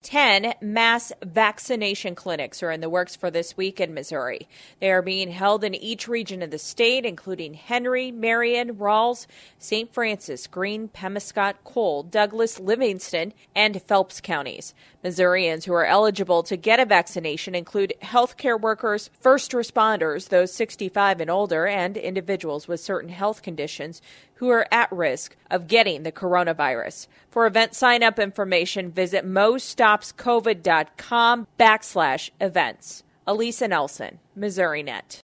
10 mass vaccination clinics are in the works for this week in Missouri. They are being held in each region of the state, including Henry, Marion, Rawls, St. Francis, Greene, Pemiscot, Cole, Douglas, Livingston, and Phelps counties. Missourians who are eligible to get a vaccination include healthcare workers, first responders, those 65 and older, and individuals with certain health conditions who are at risk of getting the coronavirus. For event sign-up information, visit mostopscovid.com/events. Elisa Nelson, MissouriNet.